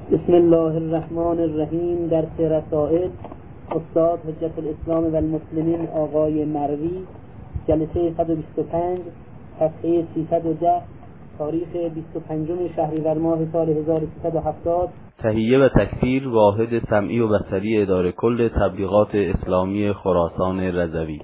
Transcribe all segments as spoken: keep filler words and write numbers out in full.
بسم الله الرحمن الرحیم. درس رسائل استاد حجت الاسلام و المسلمین آقای مروی، جلسه صد و بیست و پنج، صفحه سیصد و ده، تاریخ بیست و پنجم شهریور ماه سال هزار و سیصد و هفتاد. تهیه و تکثیر واحد سمعی و بصری اداره کل تبلیغات اسلامی خراسان رضوی.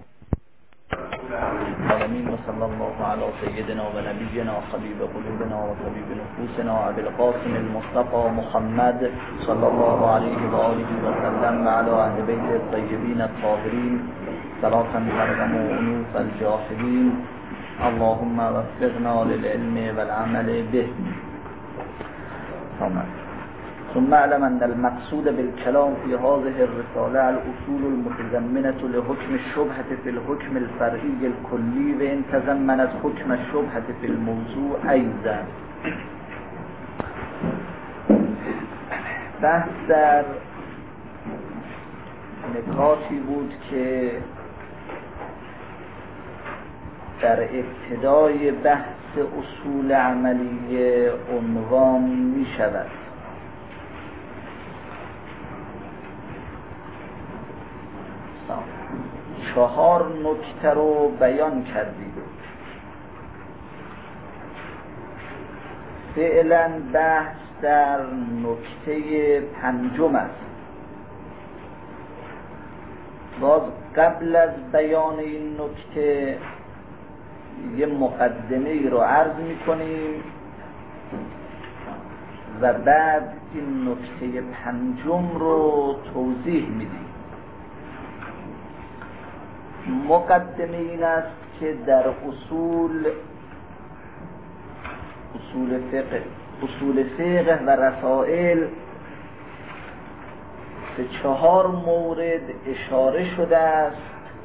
آمین و صلی الله علی سیدنا و نبینا حبیب قلوبنا و طبیب نفوسنا ابی القاسم المصطفى محمد صلی الله علیه و آله و سلم و علی اهل بیت الطیبین الطاهرین صلاة ترحم انوف الجاهلین. اللهم وفقنا للعلم والعمل به. آمین. ثم اعلم ان المقصود بالكلام في هذه الرسالة الأصول المتضمنة لحكم الشبهة في الحكم الفرعي الكلي وإن تضمنت حكم الشبهة في الموضوع أيضا. بحث در نکاتی بود که در ابتدای بحث اصول عملیه عنوان می شود. چهار نکته رو بیان کردیم. فعلا بحث در نکته پنجم است. باز قبل از بیان این نکته یه مقدمه ای رو عرض میکنیم و بعد این نکته پنجم رو توضیح میدیم. مقدمه این است که در اصول اصول فقه اصول فقه و رسائل به چهار مورد اشاره شده است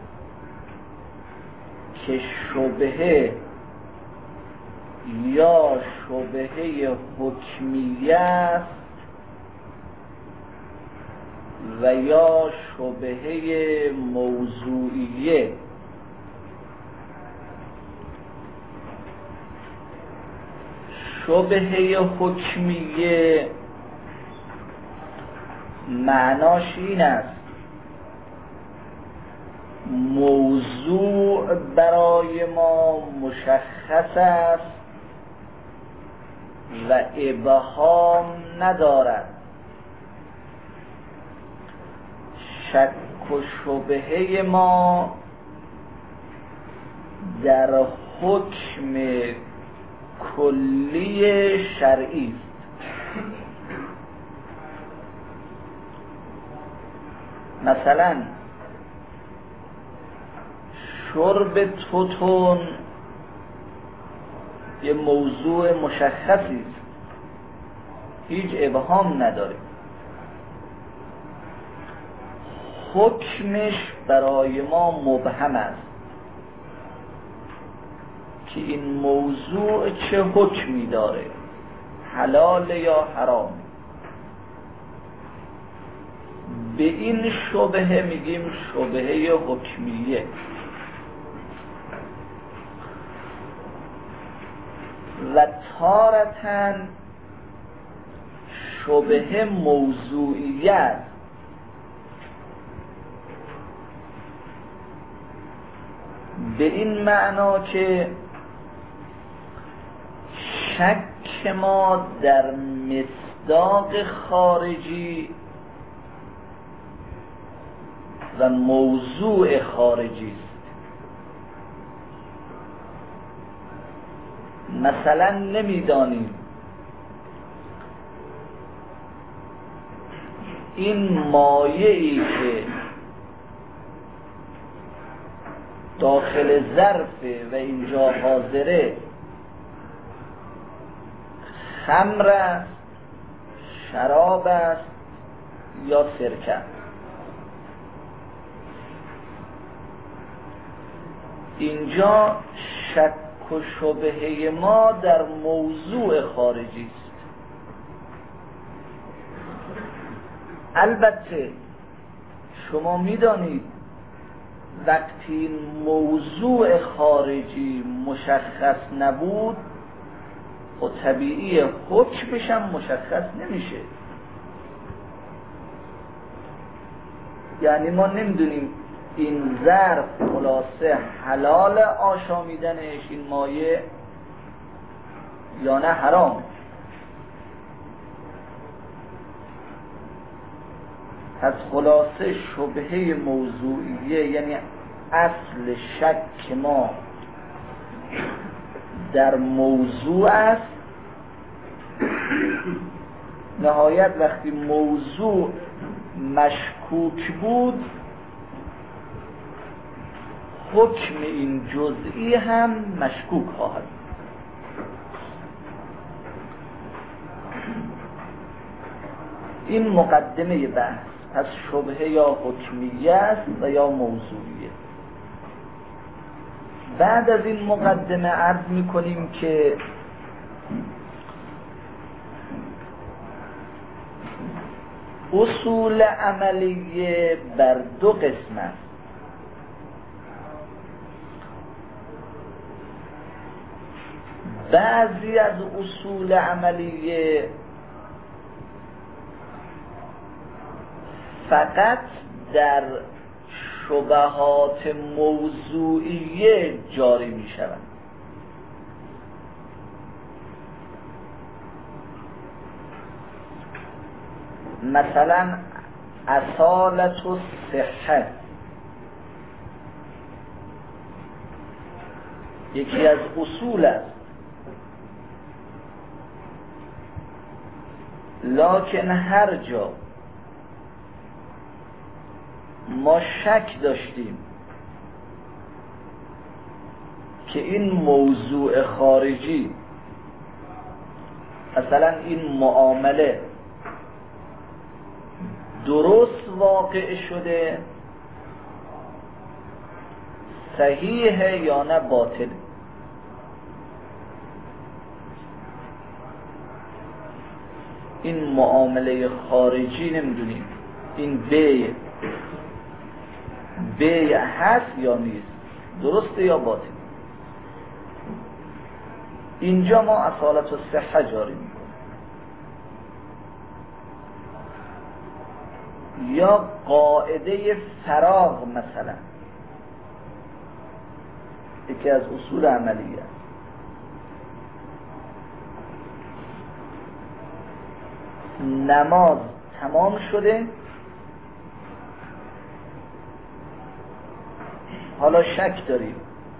که شبهه یا شبهه حکمیه است و یا شبهه موضوعیه. شبهه حکمیه معناش این است موضوع برای ما مشخص است و ابهام ندارد. شک و شبهه ما در حکم کلی شرعی است. مثلا شرب توتون یه موضوع مشخصی است، هیچ ابهام نداره. حکمش برای ما مبهم است که این موضوع چه حکمی داره، حلال یا حرام. به این شبهه میگیم شبهه حکمیه. و تارتاً شبهه موضوعیت به این معنا که شک ما در مصداق خارجی و موضوع خارجی است. مثلا نمیدانیم این مایعی که داخل ظرفه و اینجا حاضره خمر است، شراب است یا سرکه. اینجا شک و شبهه ما در موضوع خارجی است. البته شما میدانید وقتی این موضوع خارجی مشخص نبود و طبیعی حکمش هم مشخص نمیشه. یعنی ما نمیدونیم این ظرف خلاصه حلال آشامیدنش این مایه یا نه حرام. پس خلاصه شبهه موضوعیه یعنی اصل شک ما در موضوع است. نهایت وقتی موضوع مشکوک بود حکم این جزئی هم مشکوک خواهد. این مقدمه بحث. پس شبهه یا حکمیه است و یا موضوعیه. بعد از این مقدمه عرض می‌کنیم که اصول عملیه بر دو قسم است. بعضی از اصول عملیه فقط در شبهات موضوعیه جاری می شوند. مثلا اصالت و صحت یکی از اصول است، لکن هر جا ما شک داشتیم که این موضوع خارجی، مثلا این معامله درست واقع شده، صحیحه یا نه باطل، این معامله خارجی نمیدونیم این بیع بیع هست یا نیست، درسته یا باطل. اینجا ما اصالت و صحت جاری میکنیم. یا قاعده فراغ مثلا یکی از اصول عملیه، نماز تمام شده، حالا شک داریم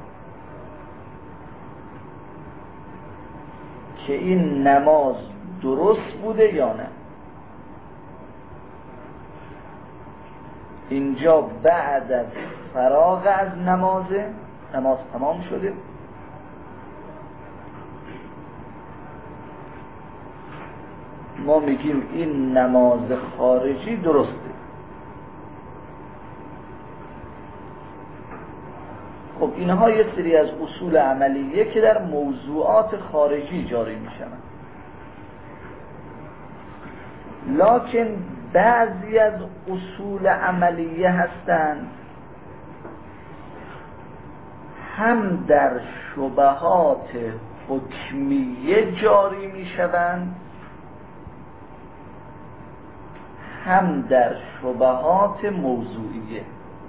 که این نماز درست بوده یا نه. اینجا بعد از فراغ از نمازه، نماز تمام شده، ما میگیم این نماز خارجی درسته. خب اینها یه سری از اصول عملیه که در موضوعات خارجی جاری میشن، لکن بعضی از اصول عملیه هستند هم در شبهات حکمیه جاری میشوند هم در شبهات موضوعیه.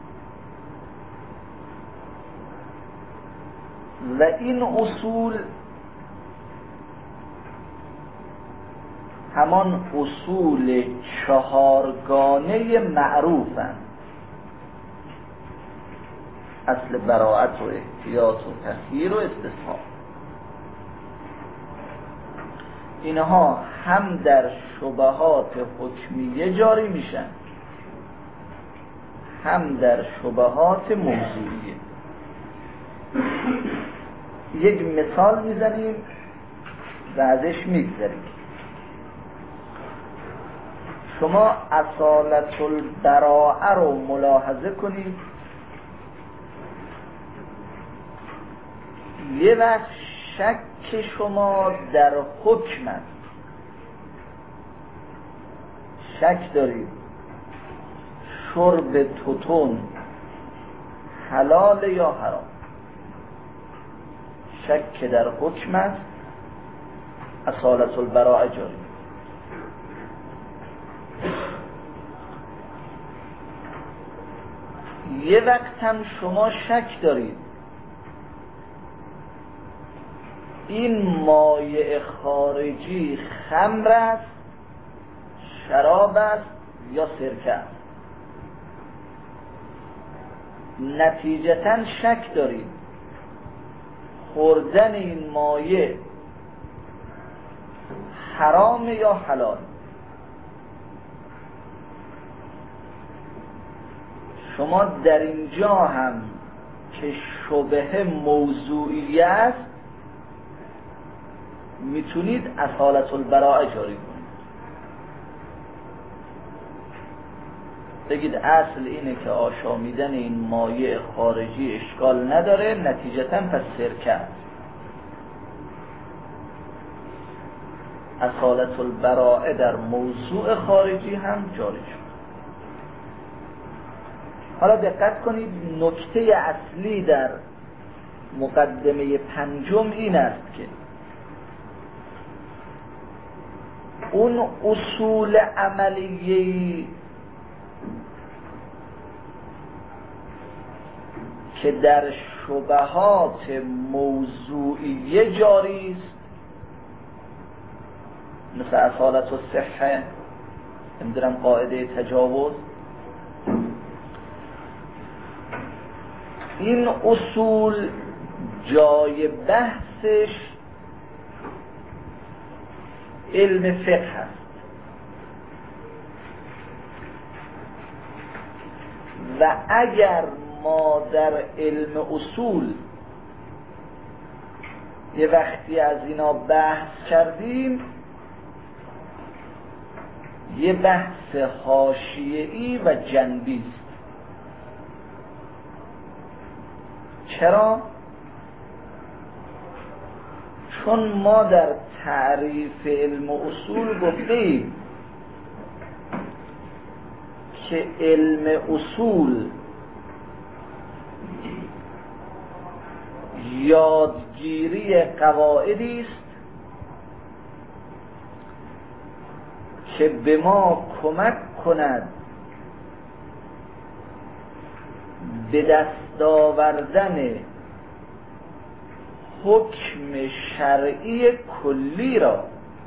و این اصول همان اصول چهارگانه معروفند: اصل براءت و احتیاط و تخییر و استثناء. اینها هم در شبهات حکمیه جاری میشن هم در شبهات موضوعیه. یک مثال میزنیم و ازش میگذریم. شما اصالت البراءه رو ملاحظه کنید. یه وقت شک شما در حکم است، شک دارید شرب توتون حلال یا حرام، شک در حکم است، اصالت البراءه جاری. یه وقت هم شما شک دارید این مایع خارجی خمر است، شراب است یا سرکه است. نتیجتاً شک دارید خوردن این مایع حرام یا حلال. شما در اینجا هم که شبهه موضوعی است میتونید اصالت البراءه جاری کنید، بگید اصل اینه که آشامیدن این مایع خارجی اشکال نداره، نتیجتاً پس سرکه است. اصالت البراءه در موضوع خارجی هم جاری شد. حالا دقت کنید، نکته اصلی در مقدمه پنجم این است که اون اصول عملیه‌ای که در شبهات موضوعیه جاری است، مثل اصالت الصحه، نمیدونم قاعده تجاوز، این اصول جای بحثش علم فقه هست و اگر ما در علم اصول یه وقتی از اینا بحث کردیم یه بحث حاشیه‌ای و جنبی است. چرا؟ چون ما در تعریف علم اصول گفتیم که علم اصول یادگیری قواعدی است که به ما کمک کند به دست آوردن حکم شرعی کلی را.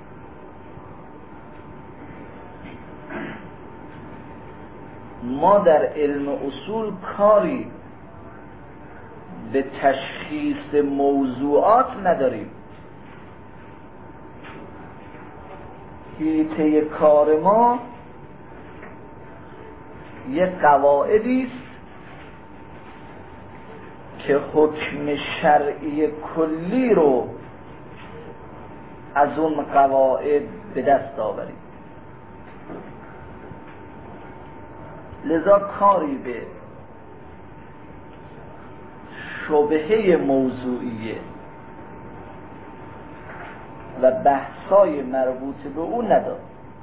ما در علم اصول کاری به تشخیص موضوعات نداریم. حیطه کار ما یه قواعدی است که حکم شرعی کلی رو از اون قواعد به دست آوریم. لذا کاری به شبهه موضوعیه و بحثای مربوط به اون نداره.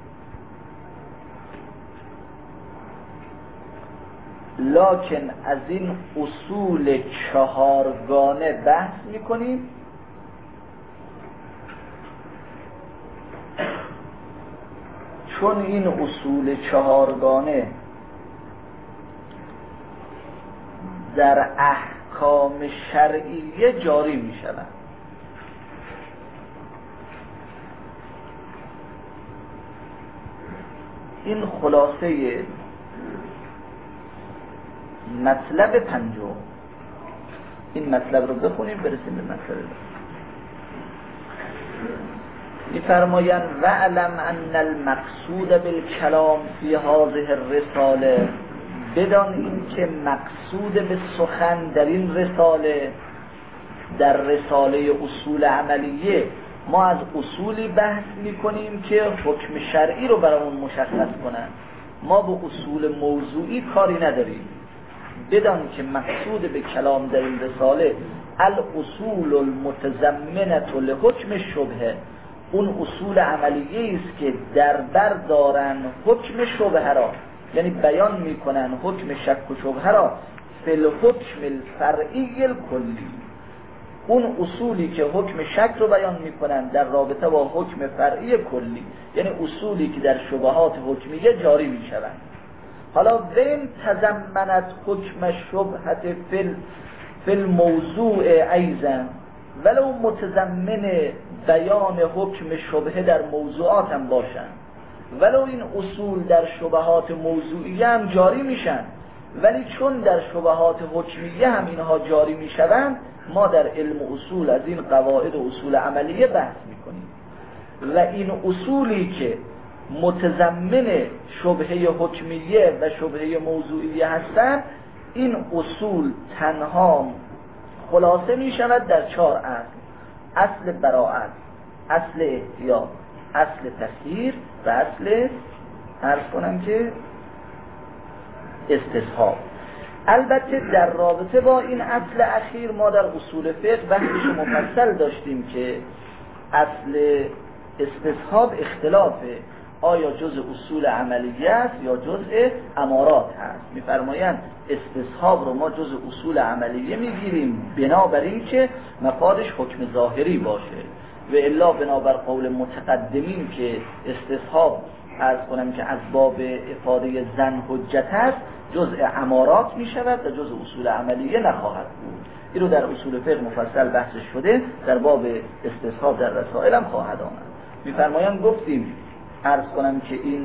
لکن از این اصول چهارگانه بحث میکنیم چون این اصول چهارگانه در احکام شرعیه جاری میشوند. این خلاصه مطلب پنجم. این مطلب رو بخونیم برسیم به مطلب بعد. می‌فرمایند وَاعْلَمْ أَنَّ الْمَقْصُودَ بِالْكَلَامِ فِي هَذِهِ الرِّسَالَةِ، بدان این که مقصود به سخن در این رساله، در رساله اصول عملیه، ما از اصولی بحث میکنیم که حکم شرعی رو برامون مشخص کنن. ما به اصول موضوعی کاری نداریم. بدان که مقصود به کلام در این رساله الاصول المتضمنة لحکم شبهه، اون اصول عملیه است که در بر دارن حکم شبهه را، یعنی بیان میکنن حکم شک و شبهه را فی الحکم الفرعی الکلی. اون اصولی که حکم شک رو بیان میکنن در رابطه با حکم فرعی کلی، یعنی اصولی که در شبهات حکمیه جاری میشوند. حالا وین تضمنت حکم شبهت فی فی الموضوع ایضا، ولو متضمن بیان حکم شبهه در موضوعات هم باشن، ولو این اصول در شبهات موضوعیه هم جاری میشن، ولی چون در شبهات حکمیه هم اینها جاری میشوند، ما در علم اصول از این قواعد و اصول عملیه بحث میکنیم و این اصولی که متضمن شبهه حکمیه و شبهه موضوعیه هستند، این اصول تنها خلاصه می شود در چهار اصل: اصل براءت، اصل احتیاط، اصل تخییر و اصل عرض کنم که استصحاب. البته در رابطه با این اصل اخیر ما در اصول فقه بحثش مفصل داشتیم که اصل استصحاب اختلافه، آیا جزء اصول عملیه است یا جزء امارات هست. می‌فرمایند استصحاب رو ما جزء اصول عملیه میگیریم بنابر این که مفادش حکم ظاهری باشه، و الا بنابر قول متقدمین که استصحاب عرض کنم که از باب افاده زن حجت است، جزء امارات می شود و جزء اصول عملیه نخواهد بود. این رو در اصول فقه مفصل بحث شده، در باب استصحاب در رسائل هم خواهد آمد. می‌فرمایند گفتیم عرض کنم که این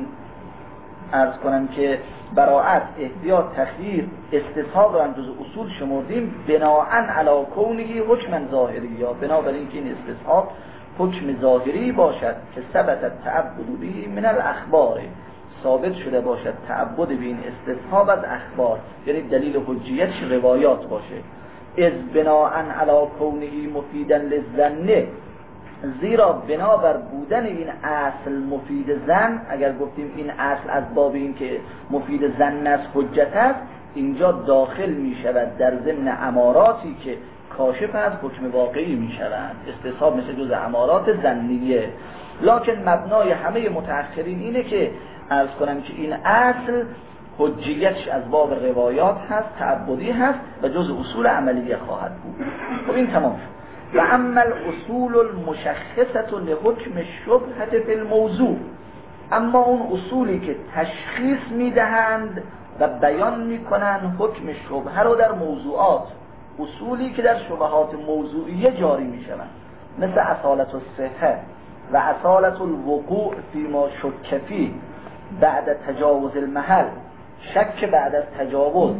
عرض کنم که براءت، احتیاط، تخییر، استصحاب رو هم جز اصول شمردیم بناءً علی کونه حکم ظاهری، یا بنابراین که این استصحاب حکم ظاهری باشد که ثبت التعبد به من الاخبار، ثابت شده باشد تعبد به این استصحاب از اخبار، یعنی دلیل حجیتش روایات باشه. از بناءً علی کونه مفیدا للظن، زیرا بنابر بودن این اصل مفید زن، اگر گفتیم این اصل از باب این که مفید زن است حجت است، اینجا داخل می شود در ضمن اماراتی که کاشف از حکم واقعی می شوند. استصحاب مثل جز امارات ظنیه، لکن مبنای همه متأخرین اینه که عرض کنم که این اصل حجیتش از باب روایات هست، تعبدی هست و جز اصول عملیه خواهد بود. خب این تمام شد. و اما الاصول المشخصه لحکم الشبهه فی الموضوع، اما اون اصولی که تشخیص میدهند و بیان میکنند حکم شبهه رو در موضوعات، اصولی که در شبهات موضوعیه جاری میشوند، مثل اصالت الصحه و اصالت الوقوع فیما شک فیه بعد تجاوز المحل، شک بعد از تجاوز،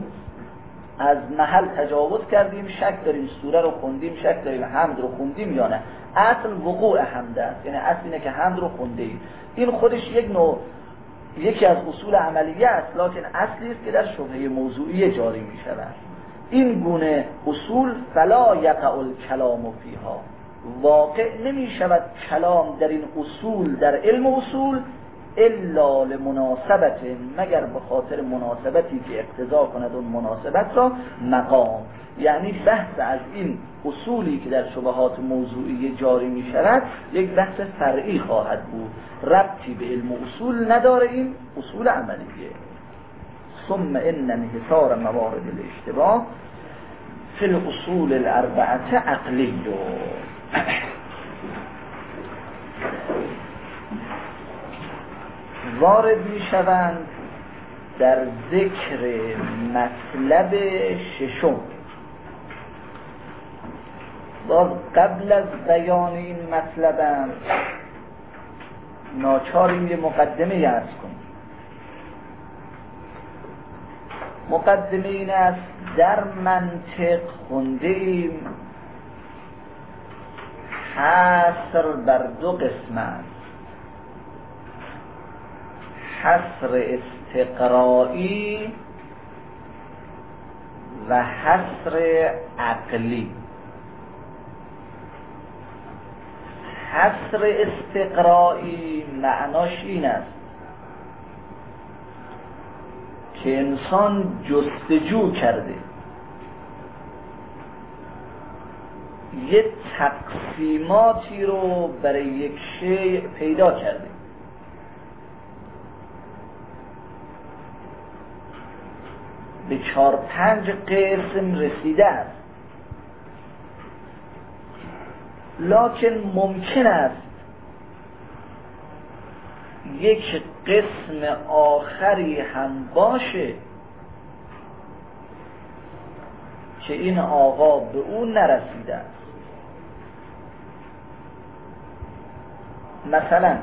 از محل تجاوز کردیم شک داریم سوره رو خوندیم، شک داریم حمد رو خوندیم یا نه. اصل وقوع حمد است، یعنی اصل اینه که حمد رو خونده اید. این خودش یک نوع یکی از اصول عملیه است، لکن اصلی است که در شبهه موضوعی جاری می شود. این گونه اصول فلا یقع الکلام فیها، واقع نمی شود کلام در این اصول در علم اصول الا لمناسبت، مگر به خاطر مناسبتی که اقتضا کند اون مناسبت را مقام، یعنی بحث از این اصولی که در شبهات موضوعی جاری می شود یک بحث فرعی خواهد بود، ربطی به علم اصول نداره، این اصول عملیه. ثم ان انحصار موارد الاشتباه فی الاصول الاربعه عقلی. وارد می شوند در ذکر مطلب ششم. باز قبل از بیان این مطلبم ناچاریم یه مقدمه عرض کنیم. مقدمه این است در منطق خونده ایم حصر بر دو قسم است، حصر استقرایی و حصر عقلی. حصر استقرایی معناش این است که انسان جستجو کرده، یه تقسیماتی رو برای یک شیء پیدا کرده، به چهار پنج قسم رسیده است، لکن ممکن است یک قسم آخری هم باشه که این آقا به اون نرسیده است. مثلا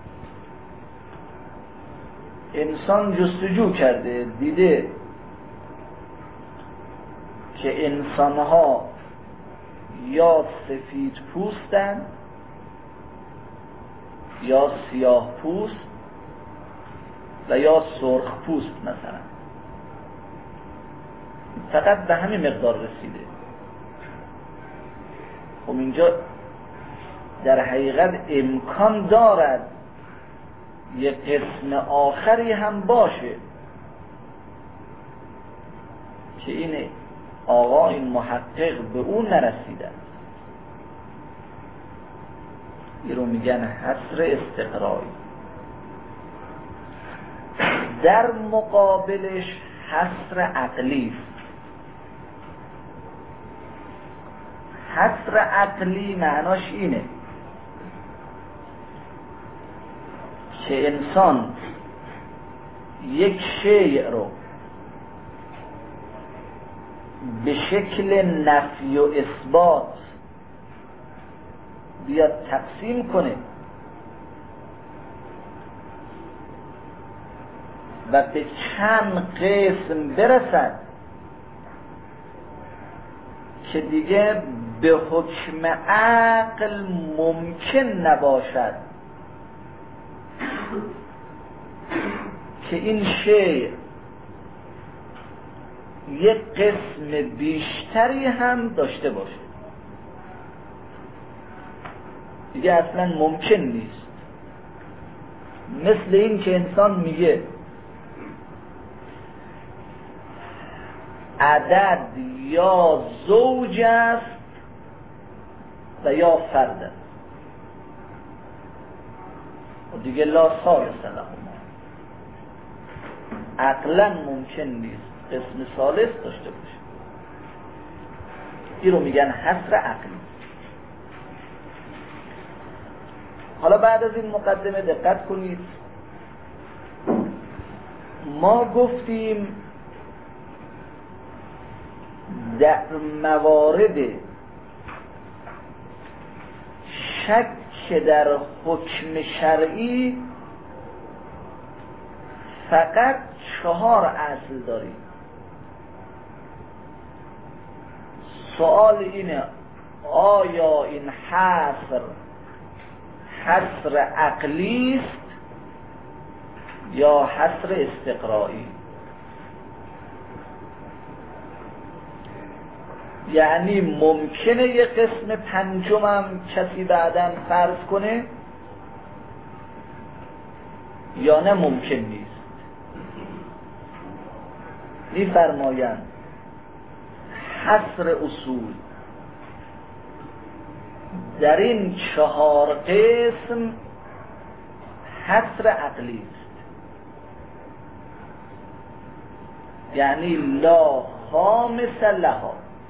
انسان جستجو کرده، دیده که انسانها یا سفید پوستن یا سیاه پوست و یا سرخ پوست مثلا، فقط به همین مقدار رسیده. خب اینجا در حقیقت امکان دارد یک قسم آخری هم باشه که این آقا این محقق به اون نرسیده. این رو میگن حصر استقرایی. در مقابلش حصر عقلی است. حصر عقلی معناش اینه که انسان یک شیء رو به شکل نفی و اثبات بیاد تقسیم کنه و به چند قسم برسد که دیگه به حکم عقل ممکن نباشد که این شیء یک قسم بیشتری هم داشته باشه. دیگه اصلا ممکن نیست. مثل این که انسان میگه عدد یا زوج است و یا فرد است و دیگه لا ثالث لهما، عقلا ممکن نیست قسم ثالث داشته باشه. این رو میگن حصر عقلی. حالا بعد از این مقدمه دقت کنید، ما گفتیم در موارد شک در حکم شرعی فقط چهار اصل داریم. سوال اینه آیا این حصر حصر عقلی است یا حصر استقرایی؟ یعنی ممکنه یه قسم پنجمم کسی بعداً فرض کنه یا نه ممکن نیست؟ می‌فرمایند حصر اصول در این چهار قسم حصر عقلی است، یعنی لا خامس لها،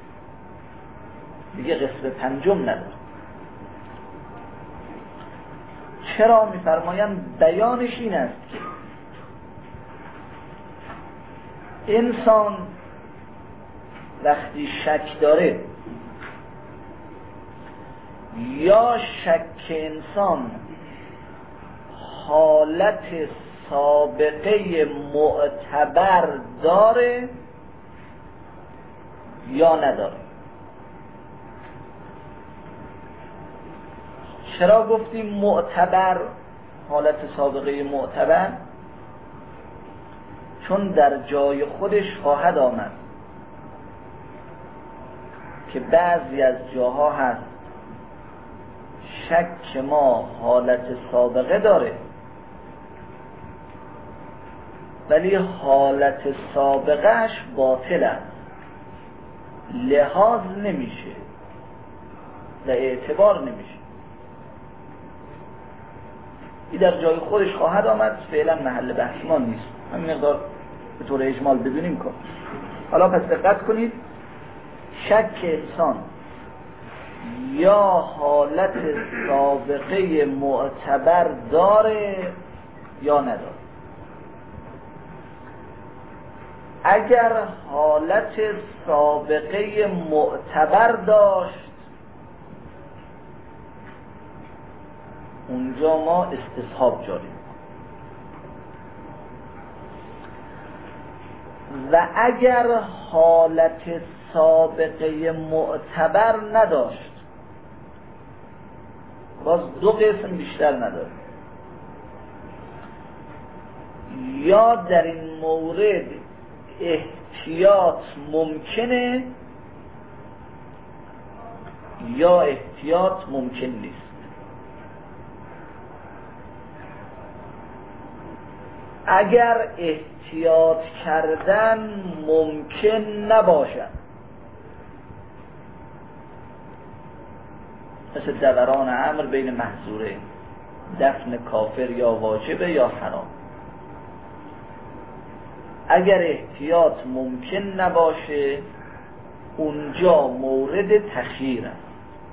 دیگه قسم پنجم نداره. چرا؟ می‌فرمایند بیانش این است که انسان وقتی شک داره یا شک انسان حالت سابقه معتبر داره یا نداره. چرا گفتیم معتبر، حالت سابقه معتبر؟ چون در جای خودش خواهد آمد که بعضی از جاها هست شک ما حالت سابقه داره ولی حالت سابقهش باطل است، لحاظ نمیشه و اعتبار نمیشه. این در جای خودش خواهد آمد، فعلا محل بحث ما نیست. همین مقدار به طور اجمال بدونیم کن. حالا پس دقت کنید، شک انسان یا حالت سابقه معتبر داره یا نداره. اگر حالت سابقه معتبر داشت اونجا ما استصحاب جاری میکنیم و اگر حالت سابقه معتبر نداشت باز دو قسم بیشتر نداره. یا در این مورد احتیاط ممکنه یا احتیاط ممکن نیست. اگر احتیاط کردن ممکن نباشد، مثل دوران امر بین محظورین، دفن کافر یا واجبه یا حرام، اگر احتیاط ممکن نباشه اونجا مورد تخییر است.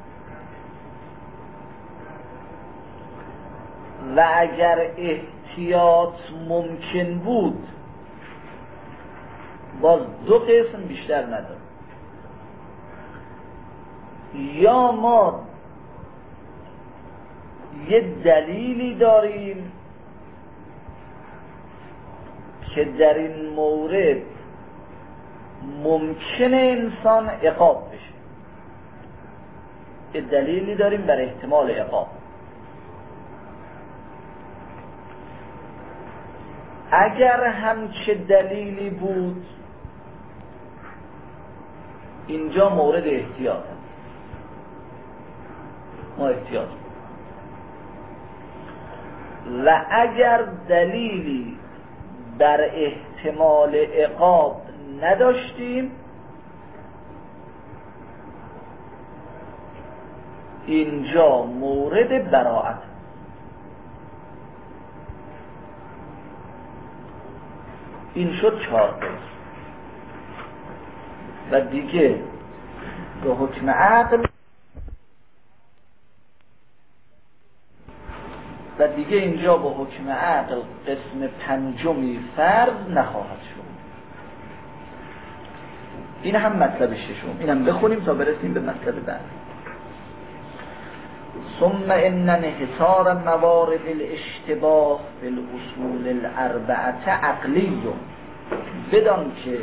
و اگر احتیاط ممکن بود باز دو قسم بیشتر نداره. یا ما یه دلیلی داریم که در این مورد ممکنه انسان عقاب بشه، یه دلیلی داریم بر احتمال عقاب. اگر همچه دلیلی بود اینجا مورد احتیاط هست، ما احتیاط. و اگر دلیلی بر احتمال عقاب نداشتیم اینجا مورد براءت. این شد چهار قسم و دیگه به حکم عقل و دیگه اینجا به حکم عقل قسم پنجمی فرض نخواهد شد. این هم مطلب ششم، این هم بخونیم تا برسیم به مطلب بعد. ثم ان انحصار موارد الاشتباه فی الاصول الاربعه عقلی، بدان که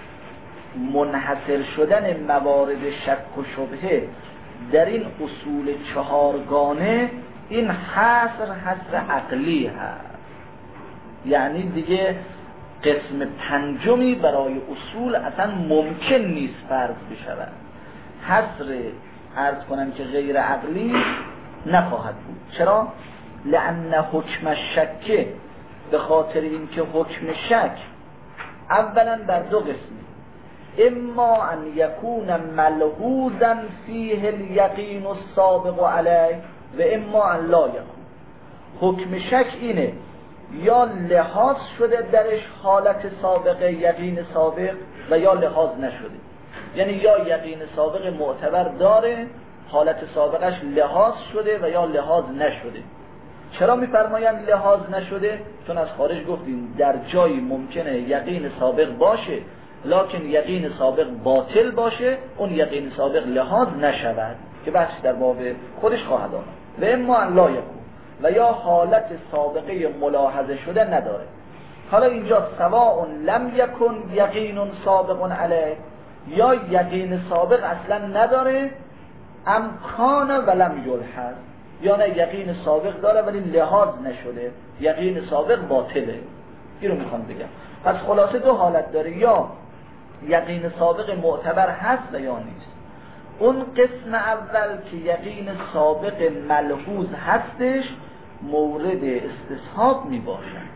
منحصر شدن موارد شک و شبهه در این اصول چهارگانه این حصر حصر عقلی هست، یعنی دیگه قسم پنجمی برای اصول اصلا ممکن نیست فرض بشود. حصر عرض کنم که غیر عقلی نخواهد بود. چرا؟ لأن حکم شک، به خاطر اینکه حکم شک اولا بر دو قسمی، اما ان یکون ملحوظا فیه الیقین السابق علیه و اما ان لا یکون. حکم شک اینه یا لحاظ شده درش حالت سابقه یقین سابق و یا لحاظ نشده، یعنی یا یقین سابق معتبر داره حالت سابقش لحاظ شده و یا لحاظ نشده. چرا میفرمایند لحاظ نشده؟ چون از خارج گفتیم در جایی ممکنه یقین سابق باشه لکن یقین سابق باطل باشه، اون یقین سابق لحاظ نشود که بحث در باب خودش خواهد آمد. و اما ان لا یکون، و یا حالت سابقه ملاحظه شده نداره. حالا اینجا سواء لم یکن یقین سابق علیه، یا یقین سابق اصلا نداره امکان ولم یلحظ، یا نه یقین سابق داره ولی لحاظ نشده، یقین سابق باطله. این رو میخوام بگم. پس خلاصه دو حالت داره، یا یقین سابق معتبر هست و یا نیست. اون قسم اول که یقین سابق ملحوظ هستش مورد استصحاب می باشد.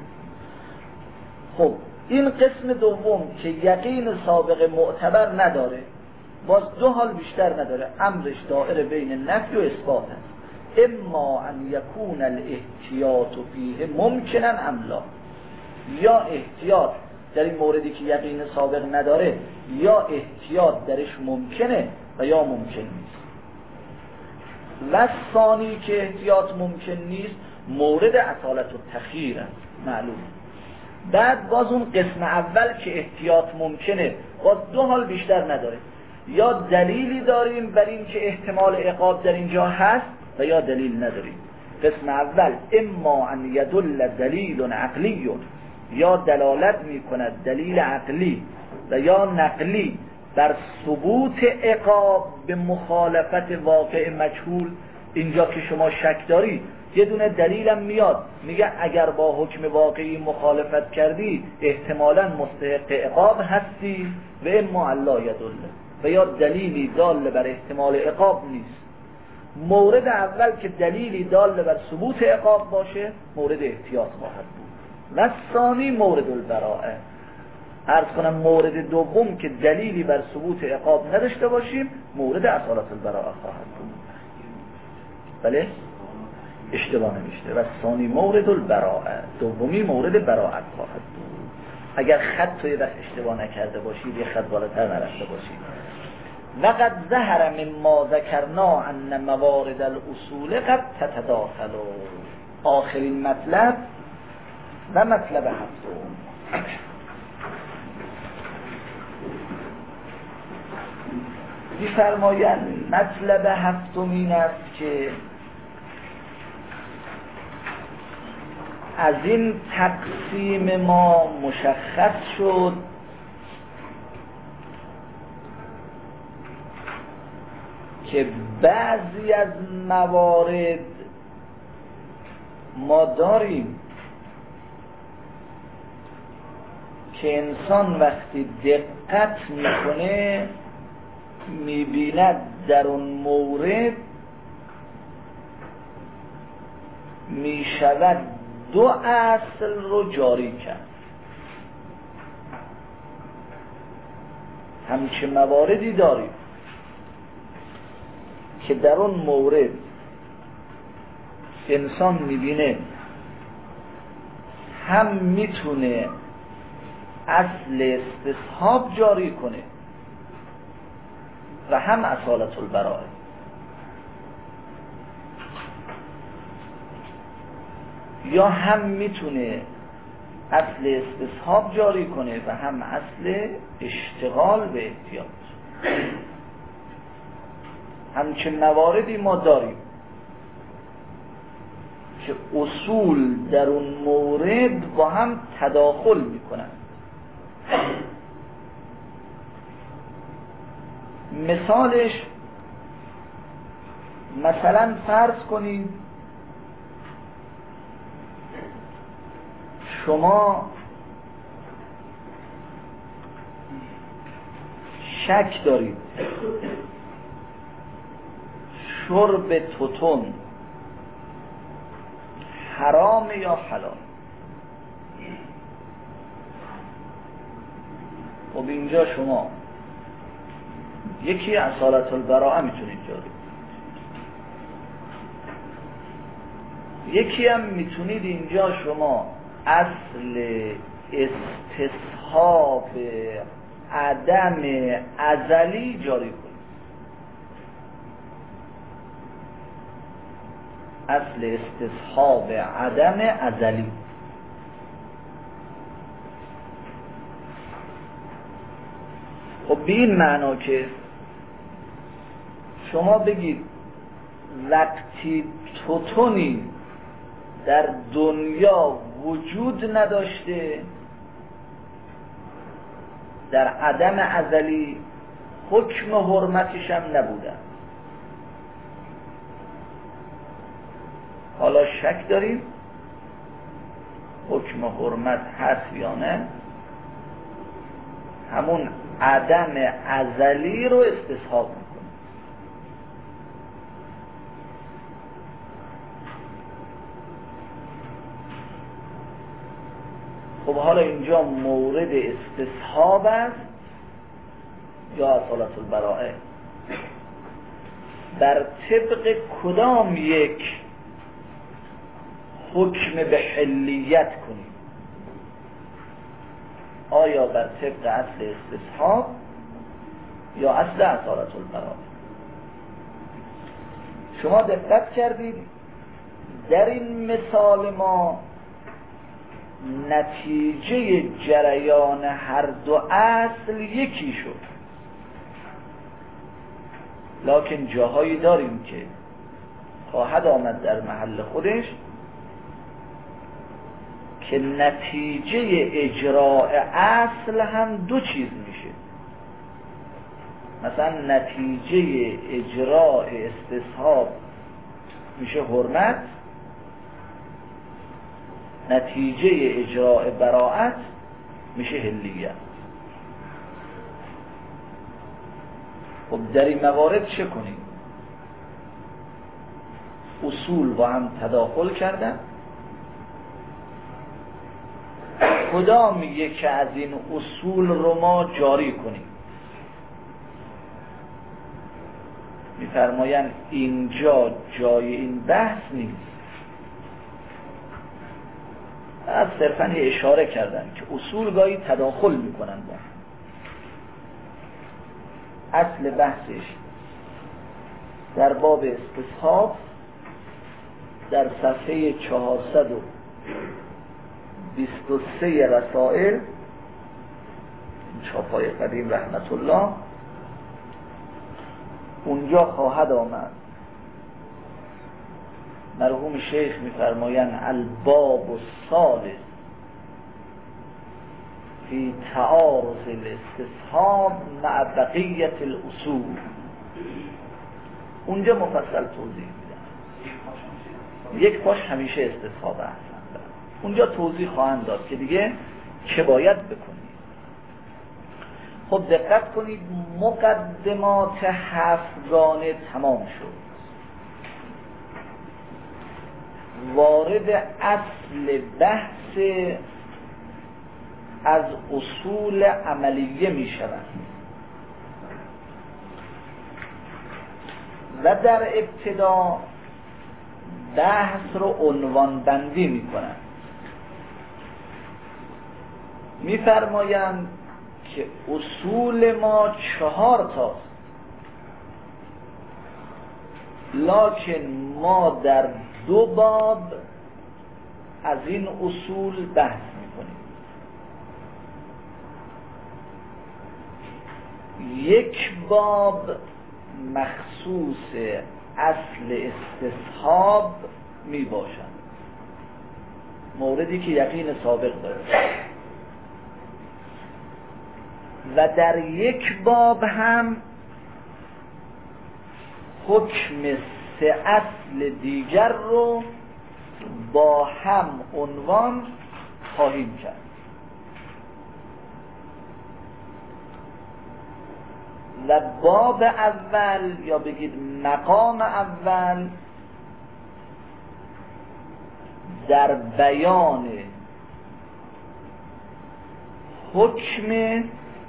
خب این قسم دوم که یقین سابق معتبر نداره باز دو حال بیشتر نداره، امرش دائره بین نفی و اثبات است. اما ان یکون الاحتیاط فیه ممکنن ام لا، یا احتیاط در این موردی که یقین سابق نداره یا احتیاط درش ممکنه و یا ممکن نیست. و ثانی که احتیاط ممکن نیست مورد اصالت و تخییر است، معلوم. بعد باز اون قسم اول که احتیاط ممکنه، باز دو حال بیشتر نداره، یا دلیلی داریم بر این که احتمال عقاب در اینجا هست و یا دلیل نداریم. قسم اول اما ان یدل دلیل عقلی، یا دلالت می کند دلیل عقلی و یا نقلی بر ثبوت عقاب به مخالفت واقع مجهول. اینجا که شما شک داری، یه دونه دلیلم میاد میگه اگر با حکم واقعی مخالفت کردی احتمالاً مستحق عقاب هستی، و اما الله یدل، و یا دلیلی دال بر احتمال عقاب نیست. مورد اول که دلیلی دال بر ثبوت عقاب باشه مورد احتیاط خواهد بود، و ثانی مورد البراءه. عرض کنم مورد دوم که دلیلی بر ثبوت عقاب نداشته باشیم مورد اصالت البراءه خواهد بود. بله؟ اشتباه نمیشه. و ثانی مورد البراءه، دومی مورد براءت خواهد بود. اگر خط توی وقت اشتباه نکرده باشید، یه خط بالاتر نرفته باشید. وقد ظهر مما ذکرنا ان موارد الاصول قد تتداخل. آخرین مطلب و مطلب هفتم، می‌فرمایند مطلب هفتم این است که از این تقسیم ما مشخص شد که بعضی از موارد ما داریم که انسان وقتی دقت میکنه میبیند در اون مورد میشود دو اصل رو جاری کرد. همچه مواردی داریم که در اون مورد انسان میبینه هم میتونه اصل استصحاب جاری کنه و هم اصالت البراءه. یا هم میتونه اصل استصحاب جاری کنه و هم اصل اشتغال به احتیاط. همچنین مواردی ما داریم که اصول در اون مورد با هم تداخل میکنن. مثالش مثلا فرض کنید شما شک دارید شرب توتون حرام یا حلال. خب اینجا شما یکی اصالت البراءه میتونید جاری، یکی هم میتونید اینجا شما اصل استصحاب عدم ازلی جاری کنید. اصل استصحاب عدم ازلی. خب به این معنا که شما بگید وقتی توتونی در دنیا وجود نداشته، در عدم ازلی حکم حرمتش هم نبوده، حالا شک داریم حکم حرمت هست یا نه، همون عدم ازلی رو استصحاب میکنه. خب حالا اینجا مورد استصحاب است یا اصالت البراءه؟ بر طبق کدام یک حکم به حلیت کنیم؟ آیا بر طبق اصل استصحاب یا اصل اصالت البراءه؟ شما دقت کردید در این مثال ما نتیجه جریان هر دو اصل یکی شد، لکن جاهایی داریم که خواهد آمد در محل خودش که نتیجه اجراء اصل هم دو چیز میشه. مثلا نتیجه اجراء استصحاب میشه حرمت، نتیجه اجراء براءت میشه حلیت. خب در این موارد چه کنیم؟ اصول با هم تداخل کردن، کدام یک از این اصول رو ما جاری کنیم؟ میفرمایند اینجا جای این بحث نیست، از صرفا یه اشاره کردن که اصول گاهی تداخل میکنن با اصل بحثش در باب استصحاب در صفحه چهارصد و بیست و سه رسائل چاپای قدیم رحمت الله اونجا خواهد آمد. مرحوم شیخ میفرمایند الباب الثالث فی تعارض الاستصحاب مع بقیت الاصول. اونجا مفصل توضیح میدن، یک پاش همیشه استصحاب احسن دارد، اونجا توضیح خواهند داد که دیگه چه باید بکنید. خب دقت کنید، مقدمات هفتگانه تمام شد، وارد اصل بحث از اصول عملیه می شود و در ابتدا بحث رو عنوان بندی می کنند. می فرمایند که اصول ما چهار تاست، لکن ما در دو باب از این اصول بحث میکنیم. یک باب مخصوص اصل استصحاب می باشد، موردی که یقین سابق داره، و در یک باب هم حکم سه اصل دیگر رو با هم عنوان خواهیم کرد. و باب اول یا بگید مقام اول در بیان حکم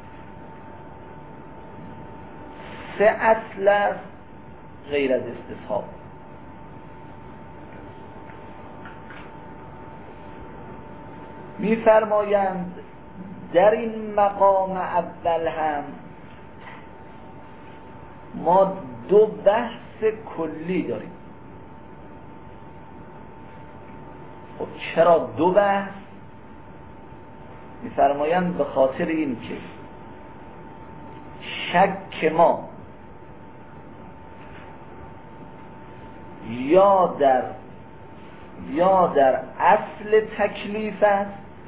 سه اصل است غیر از استصحاب. می‌فرمایند در این مقام اول هم ما دو بحث کلی داریم. خب چرا دو بحث؟ می‌فرمایند به خاطر این که شک ما یا در یا در اصل تکلیف است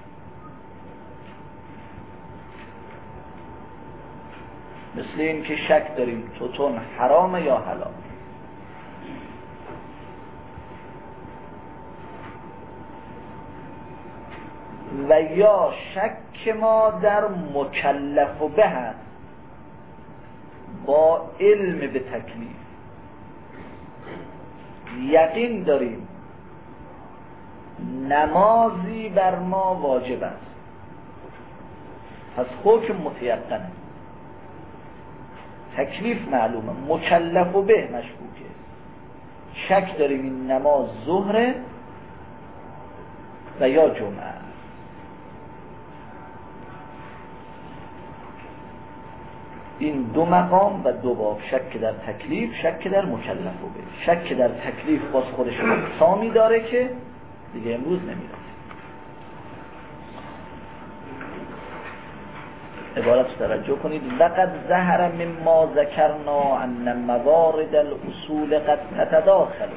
مثل این که شک داریم توتون حرام یا حلال، و یا شک ما در مکلف و به هست با علم به تکلیف. یقین داریم نمازی بر ما واجب است، پس حکم متیقنه، تکلیف معلومه، مکلف و به مشکوکه. شک داریم این نماز ظهره و یا جمعه. این دو مقام و دو باب، شک در تکلیف، شک در مکلف و به. شک در تکلیف باز خودش اقسامی داره که دیگه امروز نمیرسه. عبارت رو توجه کنید. لقد ظهر مما ذکرنا ان موارد الاصول قد تتداخل.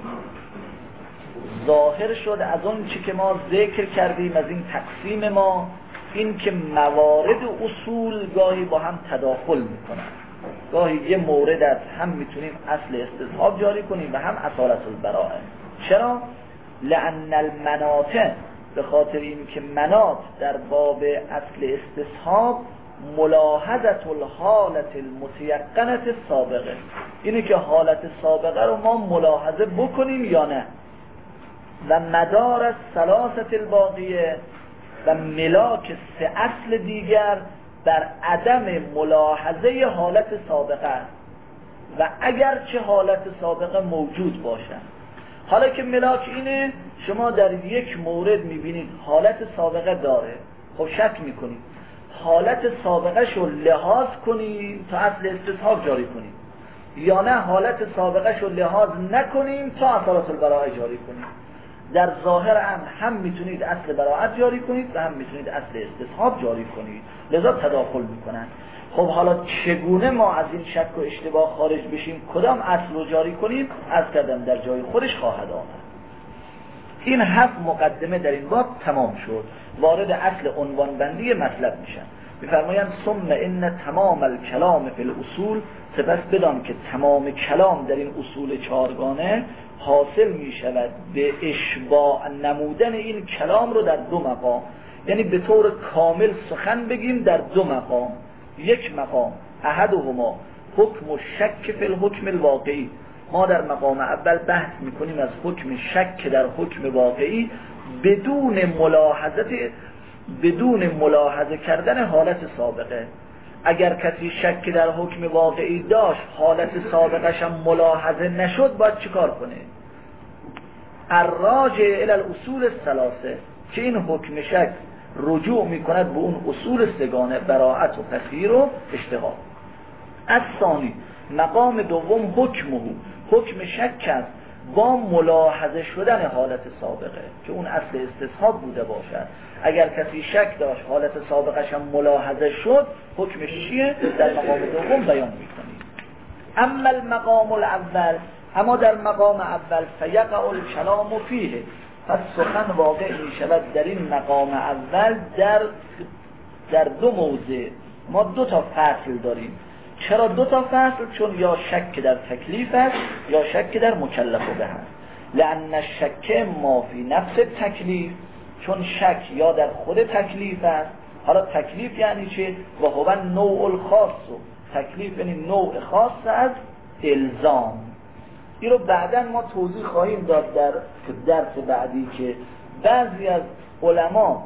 ظاهر شد از اون چی که ما ذکر کردیم از این تقسیم ما، این که موارد اصول گاهی با هم تداخل میکنن. گاهی یه مورد از هم میتونیم اصل استصحاب جاری کنیم و هم اصالت البراءه. چرا؟ لأن المناط، به خاطر این که مناط در باب اصل استصحاب ملاحظت الحالت المتیقنت السابقه، اینه که حالت سابقه رو ما ملاحظه بکنیم یا نه، و مدار از ثلاثت الباقیه و ملاک سه اصل دیگر بر عدم ملاحظه حالت سابقه است و اگر چه حالت سابقه موجود باشد. حالا که ملاک اینه، شما در یک مورد میبینید حالت سابقه داره، خب شک میکنید حالت سابقه شو لحاظ کنیم تا اصل استصحاب جاری کنیم یا نه حالت سابقه شو لحاظ نکنیم تا اصالت البراءه جاری کنیم. در ظاهر هم هم میتونید اصل براءت جاری کنید و هم میتونید اصل استصحاب جاری کنید، لذا تداخل میکنن. خب حالا چگونه ما از این شک و اشتباه خارج بشیم، کدام اصل رو جاری کنیم؟ از کردم در جای خودش خواهد آمد. این هفت مقدمه در این باب تمام شد، وارد اصل عنوان بندی مطلب میشن. میفرمایند ثم ان تمام الکلام فی الاصول، سپس بدان که تمام کلام در این اصول چهارگانه حاصل می شود به اشباع نمودن این کلام رو در دو مقام، یعنی به طور کامل سخن بگیم در دو مقام. یک مقام احدهما حکم و شک فی الحکم الواقعی، ما در مقام اول بحث میکنیم از حکم شک در حکم واقعی بدون ملاحظه بدون ملاحظه کردن حالت سابقه. اگر کسی شک در حکم واقعی داشت حالت سابقش هم ملاحظه نشد، باید چیکار کنه؟ الراجع الی الاصول الثلاثه، که این حکم شک رجوع میکند به اون اصول سگانه، براءت و تخییر و اشتغال. الثانی، مقام دوم حکمه، حکم شک است با ملاحظه شدن حالت سابقه که اون اصل استصحاب بوده باشد. اگر کسی شک داشت حالت سابقش هم ملاحظه شد، حکمش چیه؟ در مقام دوم بیان میکنیم. اما المقام الاول، اما در مقام اول فیقع الکلام فیه، پس سخن واقع می شود در این مقام اول در در دو موضع. ما دو تا فصل داریم. چرا دو تا فصل؟ چون یا شک در تکلیف است یا شک در مکلف به هست. لأن الشک ما فی نفس تکلیف، چون شک یا در خود تکلیف است. حالا تکلیف یعنی چه؟ و هو نوع الخاص، تکلیف یعنی نوع خاص از الزام. این رو بعداً ما توضیح خواهیم داد در درس بعدی که بعضی از علما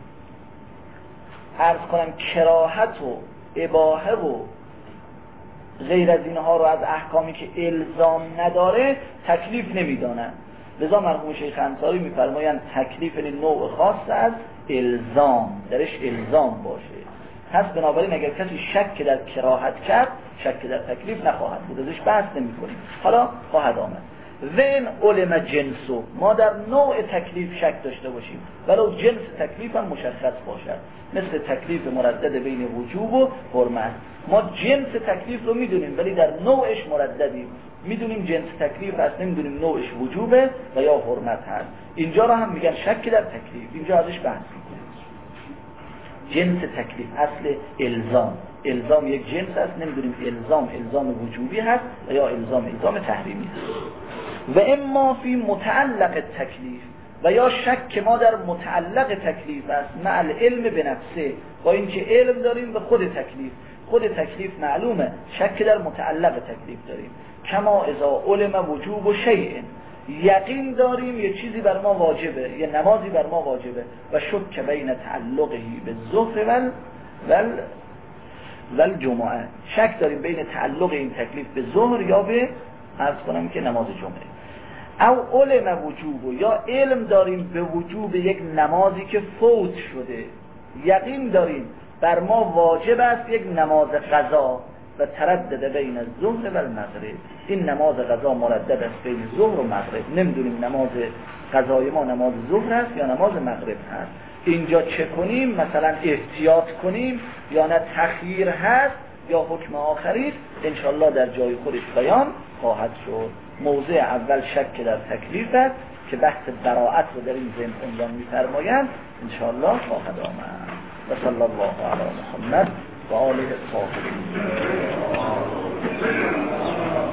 عرض کنم کراهت و اباحه و غیر از اینها رو از احکامی که الزام نداره تکلیف نمیدانن. لذا مرحوم شیخ انصاری میفرمایند تکلیف یعنی نوع خاص از الزام، درش الزام باشه. پس بنابراین اگر کسی شک در کراهت کرد، شک در تکلیف نخواهد بود، ازش بحث نمی کنیم. حالا خواهد آمد وین علم جنسو، ما در نوع تکلیف شک داشته باشیم ولو جنس تکلیف هم مشخص باشد، مثل تکلیف مردد بین وجوب و حرمت. ما جنس تکلیف رو میدونیم ولی در نوعش مرددیم، میدونیم جنس تکلیف هست، نمیدونیم نوعش وجوبه و یا حرمت هست. اینجا رو هم میگن شک در تکلیف، اینجا ازش بحث میکنیم. جنس تکلیف اصل الزام، الزام یک جنس است، نمیدونیم الزام الزام وجوبی هست و یا الزام الزام تحریمی هست. و اما فی متعلق تکلیف، و یا شک که ما در متعلق تکلیف است مع العلم به نفسه، با اینکه علم داریم به خود تکلیف، خود تکلیف معلومه، شک در متعلق تکلیف داریم. کما اذا علم وجوب شیء، یقین داریم یه چیزی بر ما واجبه، یه نمازی بر ما واجبه، و شک بین تعلقهی به ظهر ول ول ول جمعه، شک داریم بین تعلق این تکلیف به ظهر یا به عرض کنم که نماز جمعه. او علم وجوب، یا علم داریم به وجوب یک نمازی که فوت شده، یقین داریم بر ما واجب است یک نماز قضا، و تردد بین الظهر و المغرب. این نماز قضا مردد است بین ظهر و مغرب، نمیدونیم نماز قضای ما نماز ظهر است یا نماز مغرب هست. اینجا چه کنیم؟ مثلا احتیاط کنیم یا نه تخییر هست یا حکم آخری؟ انشالله در جای خودش بیان خواهد شد. موضع اول شک در تکلیف است که بحث براءت رو در این ضمن عنوان می‌فرمایند، انشالله خواهد آمد. و صلی الله علی محمد و آله الطاهرین.